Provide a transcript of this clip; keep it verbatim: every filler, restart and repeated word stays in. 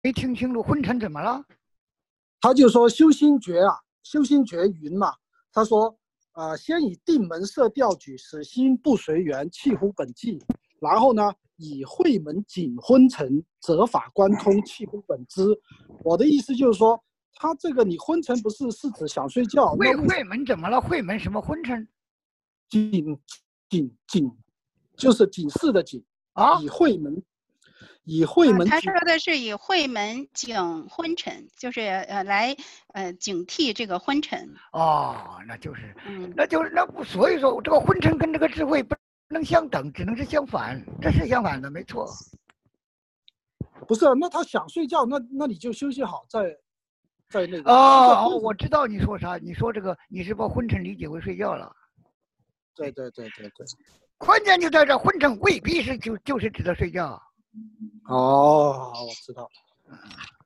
没听清楚，昏沉怎么了？ 他就说修心诀啊，修心诀云嘛，他说，呃，先以定门设调举，使心不随缘，弃乎本际。然后呢，以会门紧昏沉，则法关通，弃乎本知。我的意思就是说，他这个你昏沉不是是指想睡觉？ 会会门怎么了？会门什么昏沉？ 紧紧紧，就是警示的警啊， 以会门。以会门、 啊，他说的是以会门警昏沉，就是呃来呃警惕这个昏沉。 哦，那就是， 嗯， 那就是那不，所以说这个昏沉跟这个智慧不能相等，只能是相反，这是相反的，没错。 不是，那他想睡觉，那那你就休息好，再再那个。 哦哦，我知道你说啥，你说这个你是把昏沉理解为睡觉了。 对对对对对， 关键就在这，昏沉未必是就就是指的睡觉。 哦，我知道了。